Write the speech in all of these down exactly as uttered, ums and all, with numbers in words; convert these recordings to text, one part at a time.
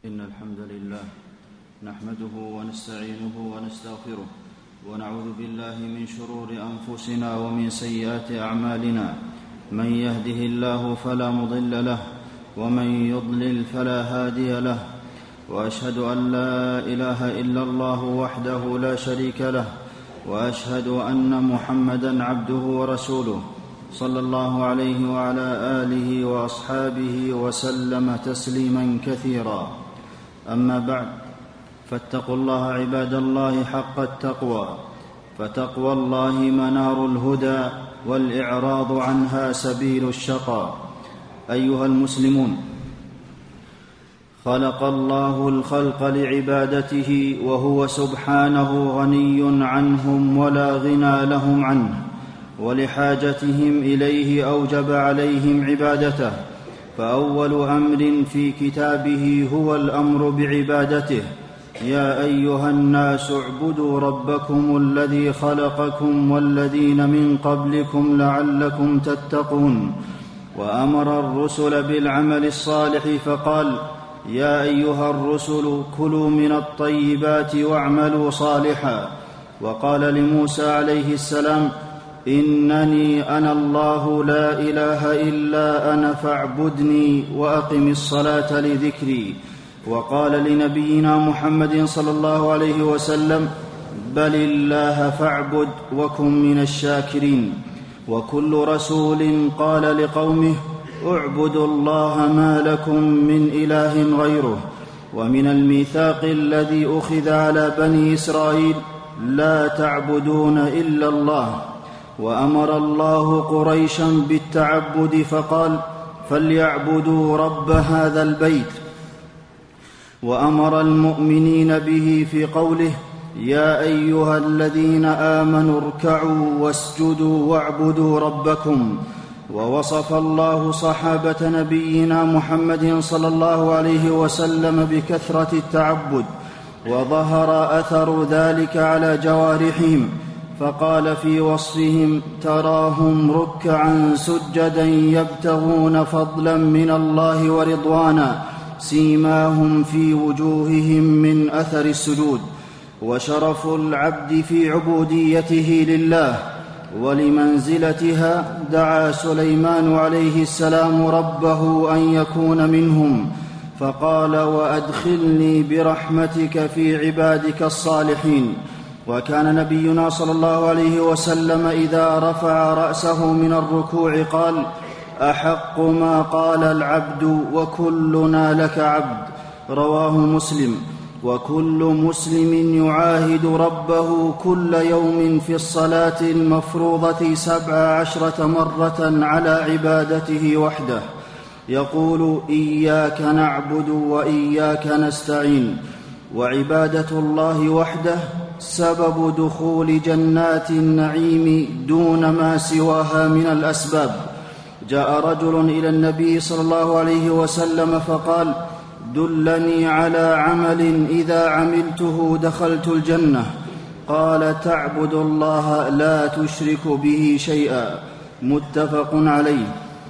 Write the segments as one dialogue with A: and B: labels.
A: إن الحمد لله نحمده ونستعينه ونستغفره ونعوذ بالله من شرور أنفسنا ومن سيئات أعمالنا. من يهده الله فلا مضل له ومن يضلل فلا هادي له، وأشهد أن لا إله إلا الله وحده لا شريك له، وأشهد أن محمدًا عبده ورسوله صلى الله عليه وعلى آله وأصحابه وسلم تسليمًا كثيرا. أما بعد، فاتقوا الله عباد الله حق التقوى، فتقوى الله منار الهدى والإعراض عنها سبيل الشقى. أيها المسلمون، خلق الله الخلق لعبادته، وهو سبحانه غني عنهم ولا غنى لهم عنه، ولحاجتهم إليه أوجب عليهم عبادته. فأول أمر في كتابه هو الأمر بعبادته. يا أيها الناس اعبدوا ربكم الذي خلقكم والذين من قبلكم لعلكم تتقون. وأمر الرسل بالعمل الصالح فقال: يا أيها الرسل كلوا من الطيبات واعملوا صالحا. وقال لموسى عليه السلام: إنني أنا الله لا إله إلا أنا فاعبدني وأقم الصلاة لذكري. وقال لنبينا محمد صلى الله عليه وسلم: بل الله فاعبد وكن من الشاكرين. وكل رسول قال لقومه: اعبدوا الله ما لكم من إله غيره. ومن الميثاق الذي أخذ على بني إسرائيل: لا تعبدون إلا الله. وأمر الله قريشا بالتعبد فقال: فليعبدوا رب هذا البيت. وأمر المؤمنين به في قوله: يا أيها الذين آمنوا اركعوا واسجدوا واعبدوا ربكم. ووصف الله صحابة نبينا محمد صلى الله عليه وسلم بكثرة التعبد، وظهر أثر ذلك على جوارحهم، فقال في وصفهم: تراهم ركعا سجدا يبتغون فضلا من الله ورضوانا، سيماهم في وجوههم من أثر السجود. وشرف العبد في عبوديته لله ولمنزلتها دعا سليمان عليه السلام ربه أن يكون منهم، فقال: وأدخلني برحمتك في عبادك الصالحين. وكان نبينا صلى الله عليه وسلم إذا رفع رأسه من الركوع قال: أحق ما قال العبد وكلنا لك عبد. رواه مسلم. وكل مسلم يعاهد ربه كل يوم في الصلاة المفروضة سبع عشرة مرة على عبادته وحده، يقول: إياك نعبد وإياك نستعين. وعبادة الله وحده سبب دخول جنات النعيم دون ما سواها من الأسباب. جاء رجل إلى النبي صلى الله عليه وسلم فقال: دلني على عمل إذا عملته دخلت الجنة. قال: تعبد الله لا تشرك به شيئا. متفق عليه.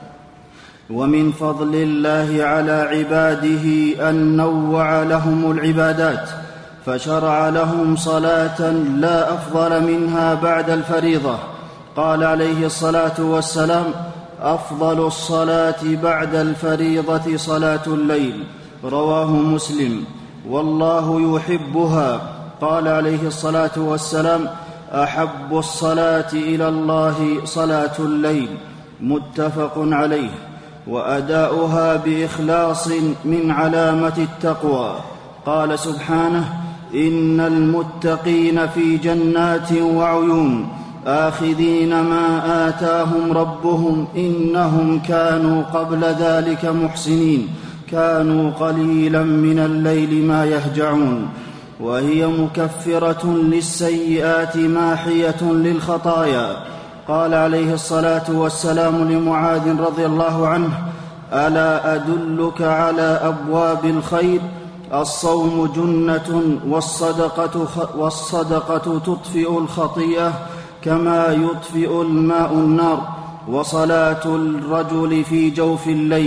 A: ومن فضل الله على عباده أن نوع لهم العبادات، فشرع لهم صلاة لا أفضل منها بعد الفريضة. قال عليه الصلاة والسلام: أفضل الصلاة بعد الفريضة صلاة الليل. رواه مسلم. والله يحبها. قال عليه الصلاة والسلام: أحب الصلاة إلى الله صلاة الليل. متفق عليه. وأداؤها بإخلاص من علامة التقوى. قال سبحانه: إن المتقين في جنات وعيون آخذين ما آتاهم ربهم إنهم كانوا قبل ذلك محسنين كانوا قليلا من الليل ما يهجعون. وهي مكفرة للسيئات ماحية للخطايا. قال عليه الصلاة والسلام لمعاذ رضي الله عنه: ألا أدلك على أبواب الخير؟ الصوم جنة، والصدقة, والصدقة تطفئ الخطيئة كما يطفئ الماء النار، وصلاة الرجل في جوف الليل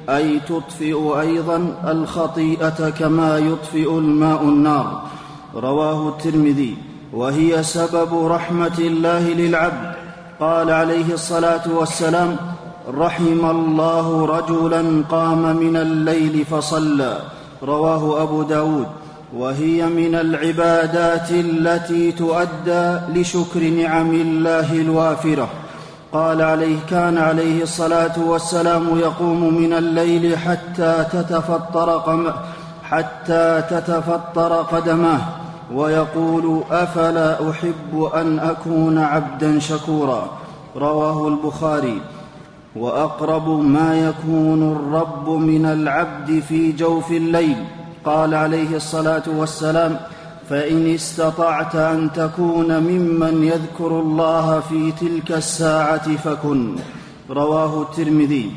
A: أي تطفئ أيضا الخطيئة كما يطفئ الماء النار. رواه الترمذي. وهي سبب رحمة الله للعبد. قال عليه الصلاة والسلام: رحم الله رجلا قام من الليل فصلى. رواه أبو داود. وهي من العبادات التي تؤدى لشكر نعم الله الوافرة. قال عليه كان عليه الصلاة والسلام يقوم من الليل حتى تتفطر, قم حتى تتفطر قدماه ويقول: أفلا أحب أن أكون عبدا شكورا. رواه البخاري. وأقرب ما يكون الرب من العبد في جوف الليل. قال عليه الصلاة والسلام: فإن استطعت أن تكون ممن يذكر الله في تلك الساعة فكن. رواه الترمذي.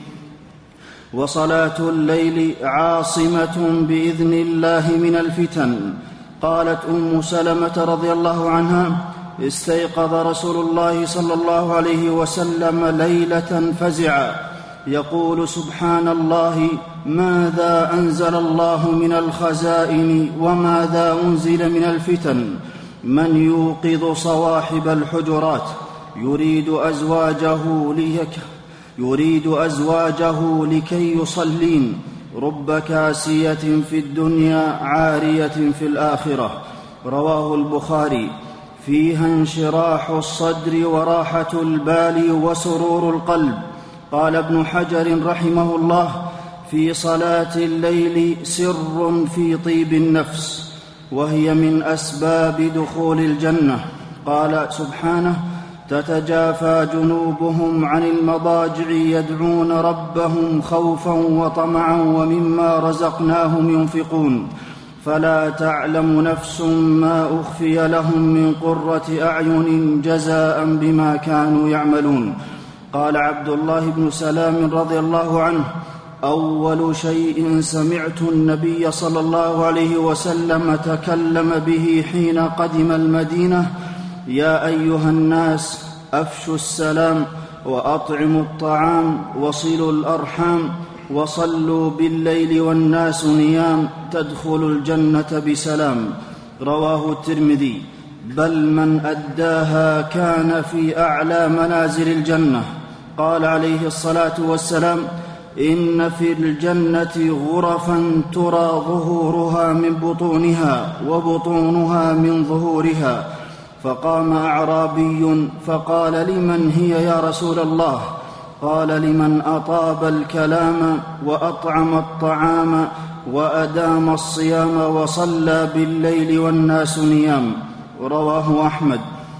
A: وصلاة الليل عاصمة بإذن الله من الفتن. قالت أم سلمة رضي الله عنها: استيقظ رسول الله صلى الله عليه وسلم ليلة فزعا يقول: سبحان الله، ماذا أنزل الله من الخزائن وماذا أنزل من الفتن؟ من يوقظ صواحب الحجرات يريد أزواجه ليك يريد أزواجه لكي يصلين، رب كاسية في الدنيا عارية في الآخرة. رواه البخاري. فيها انشراح الصدر وراحة البال وسرور القلب. قال ابن حجر رحمه الله: في صلاة الليل سر في طيب النفس، وهي من أسباب دخول الجنة. قال سبحانه: تتجافى جنوبهم عن المضاجع يدعون ربهم خوفا وطمعا ومما رزقناهم ينفقون، فلا تعلم نفس ما أخفي لهم من قرة أعين جزاء بما كانوا يعملون. قال عبد الله بن سلام رضي الله عنه: أول شيء سمعت النبي صلى الله عليه وسلم تكلم به حين قدم المدينة: يا أيها الناس، أفشوا السلام وأطعموا الطعام وصلوا الأرحام وصلوا بالليل والناس نيام تدخلوا الجنة بسلام. رواه الترمذي. بل من أداها كان في أعلى منازل الجنة. قال عليه الصلاة والسلام: إن في الجنة غرفا ترى ظهورها من بطونها وبطونها من ظهورها. فقام أعرابي فقال: لمن هي يا رسول الله؟ قال: لمن أطاب الكلام وأطعم الطعام وأدام الصيام وصلى بالليل والناس نيام. رواه أحمد.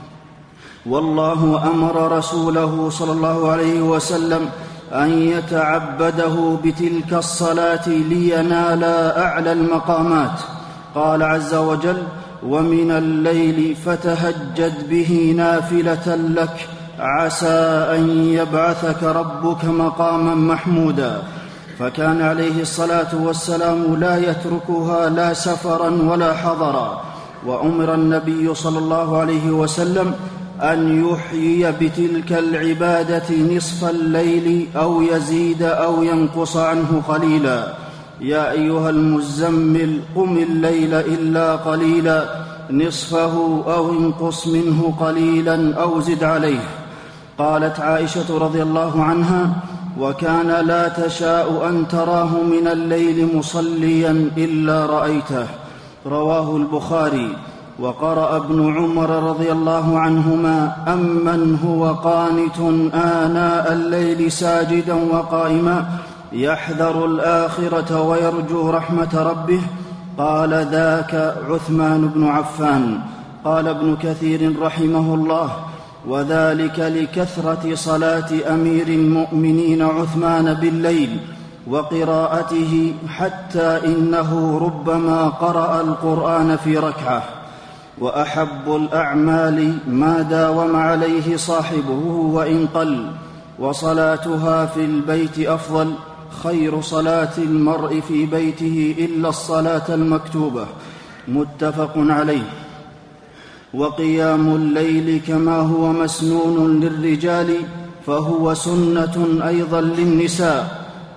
A: والله أمر رسوله صلى الله عليه وسلم أن يتعبده بتلك الصلاة لينال أعلى المقامات. قال عز وجل: ومن الليل فتهجد به نافلة لك عسى أن يبعثك ربك مقاما محمودا. فكان عليه الصلاة والسلام لا يتركها لا سفرا ولا حضرا. وأمر النبي صلى الله عليه وسلم أن يحيي بتلك العبادة نصف الليل أو يزيد أو ينقص عنه قليلا. يا أيها المزمل، قم الليل إلا قليلا نصفه أو انقص منه قليلا أو زد عليه. قالت عائشة رضي الله عنها: وكان لا تشاء أن تراه من الليل مصليا إلا رأيته. رواه البخاري. وقرأ ابن عمر رضي الله عنهما: أمن هو قانت آناء الليل ساجدا وقائما يحذر الآخرة ويرجو رحمة ربه. قال: ذاك عثمان بن عفان. قال ابن كثير رحمه الله: وذلك لكثرة صلاة أمير المؤمنين عثمان بالليل وقراءته، حتى إنه ربما قرأ القرآن في ركعة. وأحب الأعمال ما داوم عليه صاحبه وإن قل، وصلاتها في البيت أفضل. خير صلاة المرء في بيته إلا الصلاة المكتوبة. متفق عليه. وقيام الليل كما هو مسنون للرجال فهو سنة أيضا للنساء.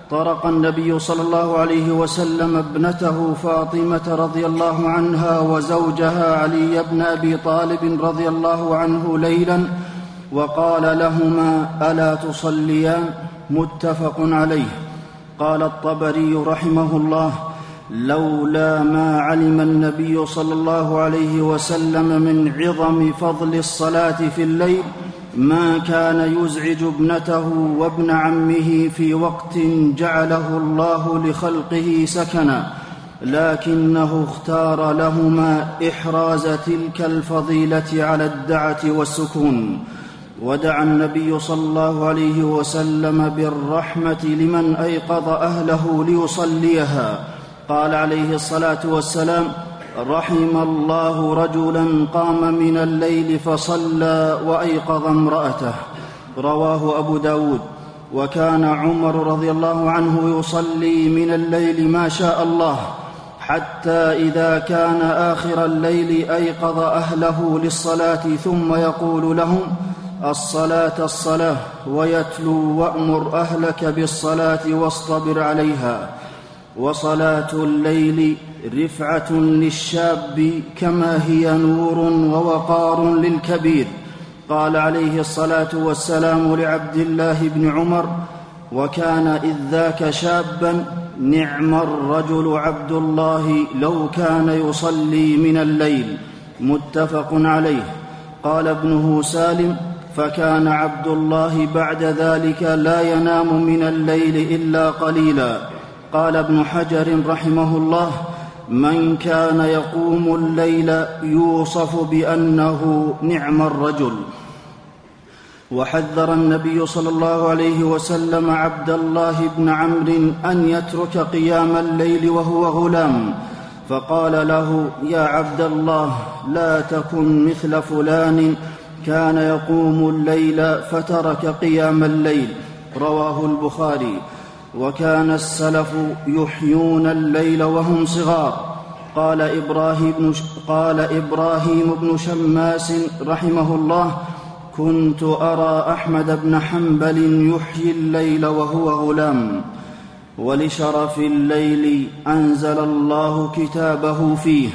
A: طرق النبي صلى الله عليه وسلم ابنته فاطمة رضي الله عنها وزوجها علي بن أبي طالب رضي الله عنه ليلا وقال لهما: ألا تصليان؟ متفق عليه. قال الطبري رحمه الله: لولا ما علم النبي صلى الله عليه وسلم من عظم فضل الصلاة في الليل ما كان يزعج ابنته وابن عمه في وقت جعله الله لخلقه سكنا، لكنه اختار لهما إحراز تلك الفضيلة على الدعة والسكون. ودعا النبي صلى الله عليه وسلم بالرحمة لمن أيقظ أهله ليصليها. قال عليه الصلاة والسلام: رحم الله رجلا قام من الليل فصلى وأيقظ امرأته. رواه أبو داود. وكان عمر رضي الله عنه يصلي من الليل ما شاء الله، حتى إذا كان آخر الليل أيقظ أهله للصلاة ثم يقول لهم: الصلاة الصلاة، ويتلو: وأمر أهلك بالصلاة واصطبر عليها. وصلاة الليل رفعة للشاب كما هي نور ووقار للكبير. قال عليه الصلاة والسلام لعبد الله بن عمر وكان إذ ذاك شابا: نعم الرجل عبد الله لو كان يصلي من الليل. متفق عليه. قال ابنه سالم: فكان عبد الله بعد ذلك لا ينام من الليل إلا قليلا. قال ابن حجر رحمه الله: من كان يقوم الليل يوصف بأنه نعم الرجل. وحذر النبي صلى الله عليه وسلم عبد الله بن عمرو أن يترك قيام الليل وهو غلام، فقال له: يا عبد الله، لا تكن مثل فلان كان يقوم الليل فترك قيام الليل. رواه البخاري. وكان السلف يحيون الليل وهم صغار. قال إبراهيم بن, قال إبراهيم بن شماس رحمه الله: كنت أرى أحمد بن حنبل يحيي الليل وهو غلام. ولشرف الليل أنزل الله كتابه فيه،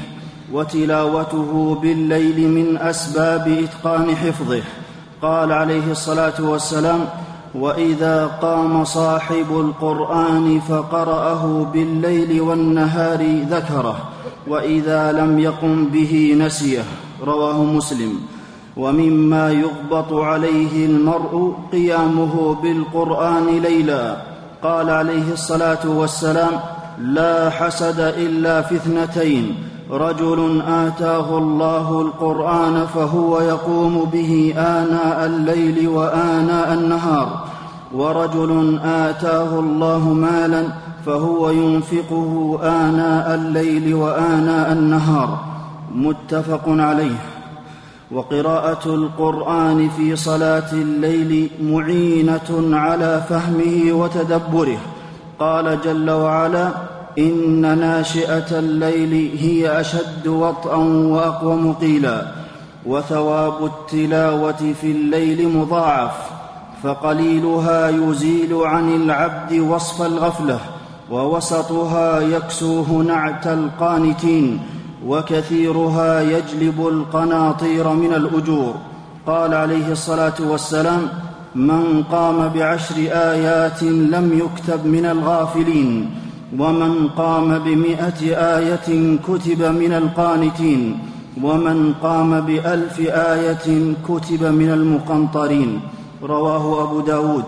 A: وتلاوته بالليل من أسباب إتقان حفظه. قال عليه الصلاة والسلام: وإذا قام صاحب القرآن فقرأه بالليل والنهار ذكره، وإذا لم يقم به نسيه. رواه مسلم. ومما يغبط عليه المرء قيامه بالقرآن ليلا. قال عليه الصلاة والسلام: لا حسد إلا في اثنتين: رجل آتاه الله القرآن فهو يقوم به آناء الليل وآناء النهار، ورجل آتاه الله مالا فهو ينفقه آناء الليل وآناء النهار. متفق عليه. وقراءة القرآن في صلاة الليل معينة على فهمه وتدبره. قال جل وعلا: إن ناشئة الليل هي أشد وطئا وأقوم قيلا. وثواب التلاوة في الليل مضاعف، فقليلها يزيل عن العبد وصف الغفلة، ووسطها يكسوه نعت القانتين، وكثيرها يجلب القناطير من الأجور. قال عليه الصلاة والسلام: من قام بعشر آيات لم يكتب من الغافلين، ومن قام بمئة آية كتب من القانتين، ومن قام بألف آية كتب من المقنطرين. رواه أبو داود.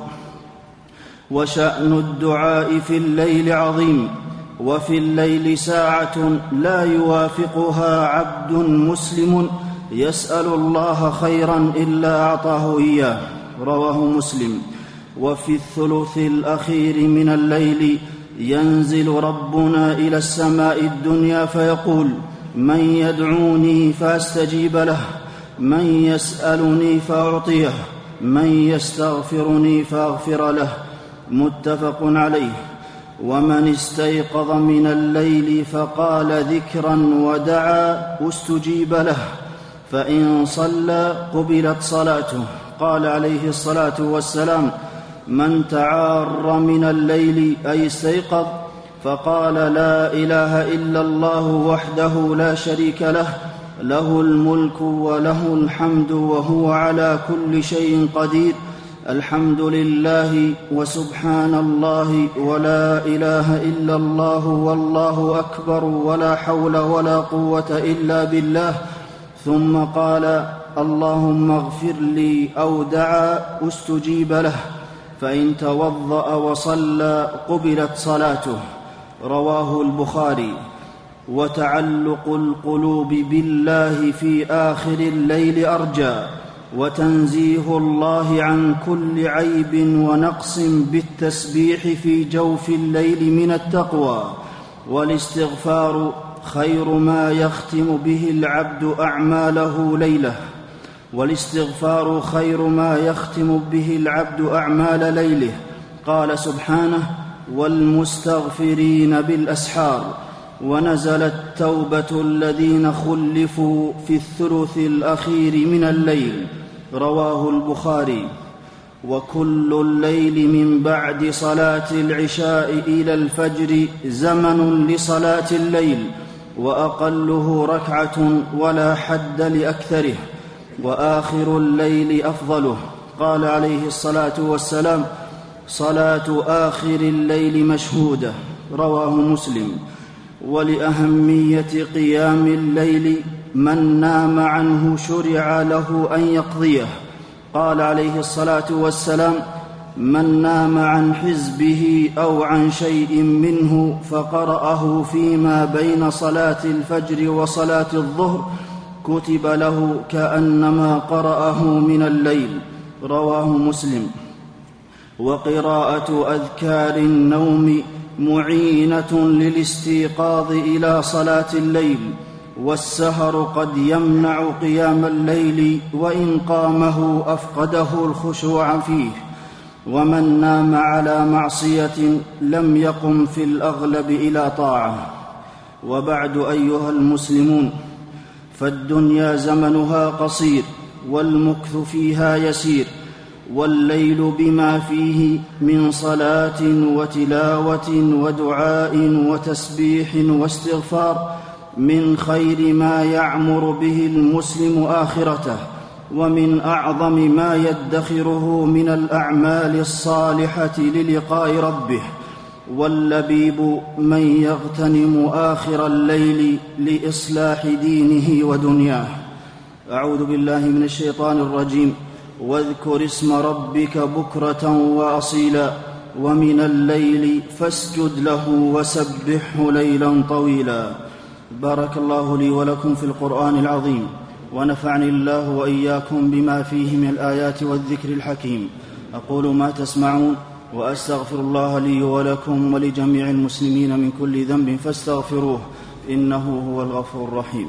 A: وشأن الدعاء في الليل عظيم، وفي الليل ساعة لا يوافقها عبد مسلم يسأل الله خيرا إلا أعطاه إياه. رواه مسلم. وفي الثلث الأخير من الليل ينزل ربنا إلى السماء الدنيا فيقول: من يدعوني فأستجيب له، من يسألني فأعطيه، من يستغفرني فأغفر له. متفق عليه. ومن استيقظ من الليل فقال ذكرا ودعا استجيب له، فإن صلى قبلت صلاته. قال عليه الصلاة والسلام: من تعار من الليل أي استيقظ فقال لا إله إلا الله وحده لا شريك له له الملك وله الحمد وهو على كل شيء قدير الحمد لله وسبحان الله ولا إله إلا الله والله أكبر ولا حول ولا قوة إلا بالله ثم قال اللهم اغفر لي أو دعا استجيب له فإن توضأ وصلى قبلت صلاته. رواه البخاري. وتعلق القلوب بالله في آخر الليل أرجى وتنزيه الله عن كل عيب ونقص بالتسبيح في جوف الليل من التقوى. والاستغفار خير ما يختم به العبد أعماله ليله والاستغفار خير ما يختم به العبد أعمال ليله. قال سبحانه والمستغفرين بالأسحار. ونزلت توبة الذين خلفوا في الثلث الأخير من الليل. رواه البخاري. وكل الليل من بعد صلاة العشاء إلى الفجر زمن لصلاة الليل وأقله ركعة ولا حد لأكثره وآخر الليل أفضله. قال عليه الصلاة والسلام صلاة آخر الليل مشهودة. رواه مسلم. ولأهمية قيام الليل من نام عنه شرع له أن يقضيه. قال عليه الصلاة والسلام من نام عن حزبه أو عن شيء منه فقرأه فيما بين صلاة الفجر وصلاة الظهر كتب له كأنما قرأه من الليل. رواه مسلم. وقراءة أذكار النوم معينة للاستيقاظ إلى صلاة الليل. والسهر قد يمنع قيام الليل وإن قامه أفقده الخشوع فيه. ومن نام على معصية لم يقم في الأغلب إلى طاعة. وبعد أيها المسلمون فالدنيا زمنها قصير والمكث فيها يسير والليل بما فيه من صلاة وتلاوة ودعاء وتسبيح واستغفار من خير ما يعمر به المسلم آخرته ومن أعظم ما يدخره من الأعمال الصالحة للقاء ربه. واللبيب من يغتنم آخر الليل لإصلاح دينه ودنياه. أعوذ بالله من الشيطان الرجيم. واذكر اسم ربك بكرة وأصيلا ومن الليل فاسجد له وسبحه ليلا طويلا. بارك الله لي ولكم في القرآن العظيم ونفعني الله وإياكم بما فيه من الآيات والذكر الحكيم. أقول ما تسمعون وأستغفر الله لي ولكم ولجميع المسلمين من كل ذنب فاستغفروه إنه هو الغفور الرحيم.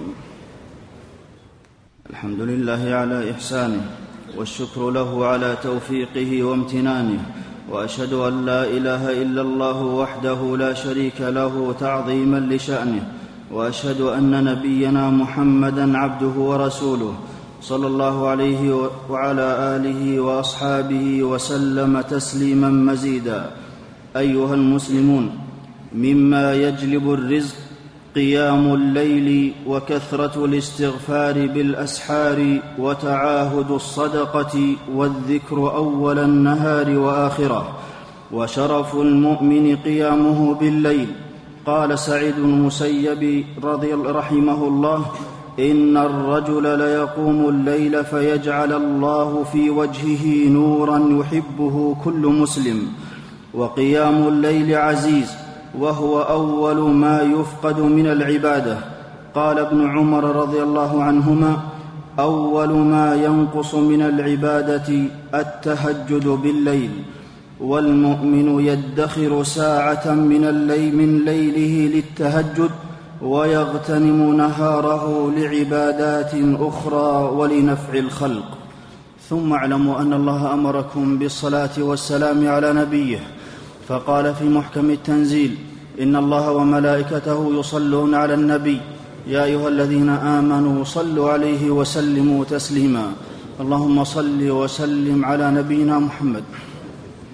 A: الحمد لله على إحسانه والشكر له على توفيقه وامتنانه وأشهد أن لا إله إلا الله وحده لا شريك له تعظيما لشأنه وأشهد أن نبينا محمدا عبده ورسوله صلى الله عليه وعلى آله وأصحابه وسلم تسليما مزيدا. أيها المسلمون مما يجلب الرزق قيام الليل وكثرة الاستغفار بالأسحار وتعاهد الصدقة والذكر أول النهار وآخره. وشرف المؤمن قيامه بالليل. قال سعيد بن المسيب رضي رحمه الله إن الرجل ليقوم الليل فيجعل الله في وجهه نورا يحبه كل مسلم. وقيام الليل عزيز وهو أول ما يفقد من العبادة. قال ابن عمر رضي الله عنهما أول ما ينقص من العبادة التهجد بالليل. والمؤمن يدخر ساعة من الليل من ليله للتهجد ويغتنم نهاره لعبادات أخرى ولنفع الخلق. ثم اعلموا أن الله أمركم بالصلاة والسلام على نبيه فقال في محكم التنزيل إن الله وملائكته يصلون على النبي يا أيها الذين آمنوا صلوا عليه وسلموا تسليما. اللهم صل وسلم على نبينا محمد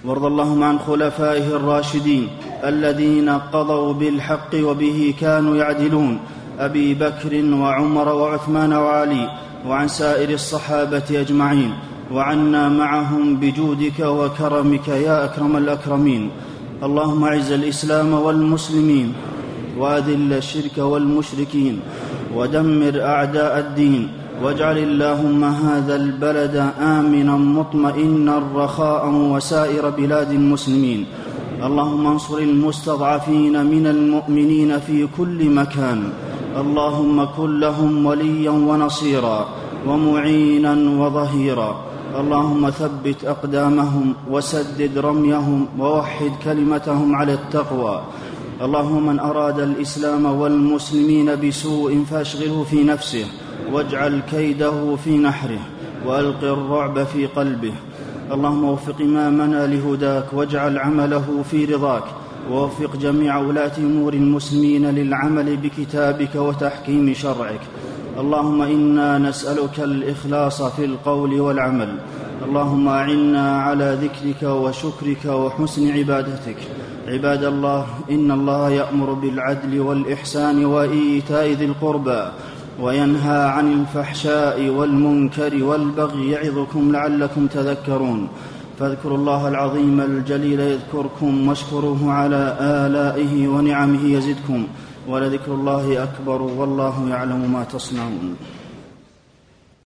A: وارض اللهم عن خلفائه الراشدين الذين قضوا بالحق وبه كانوا يعدلون، أبي بكر وعمر وعثمان وعلي، وعن سائر الصحابة أجمعين، وعنا معهم بجودك وكرمك يا أكرم الأكرمين. اللهم أعز الإسلام والمسلمين، وأذل الشرك والمشركين، ودمر أعداء الدين، واجعل اللهم هذا البلد آمنا مطمئنا رخاء وسائر بلاد المسلمين. اللهم انصر المستضعفين من المؤمنين في كل مكان. اللهم كن لهم وليا ونصيرا ومعينا وظهيرا. اللهم ثبت أقدامهم وسدد رميهم ووحد كلمتهم على التقوى. اللهم من أراد الإسلام والمسلمين بسوء فاشغله في نفسه، واجعل كيده في نحره، وألق الرعب في قلبه. اللهم وفق إمامنا لهداك، واجعل عمله في رضاك، ووفق جميع ولاة أمور المسلمين للعمل بكتابك وتحكيم شرعك. اللهم إنا نسألك الإخلاص في القول والعمل. اللهم أعنا على ذكرك وشكرك وحسن عبادتك. عباد الله، إن الله يأمر بالعدل والإحسان وإيتاء ذي القربى، وينهى عن الفحشاء والمنكر والبغي، يعظكم لعلكم تذكرون. فاذكروا الله العظيم الجليل يذكركم، واشكروه على آلائه ونعمه يزدكم، ولذكر الله أكبر، والله يعلم ما تصنعون.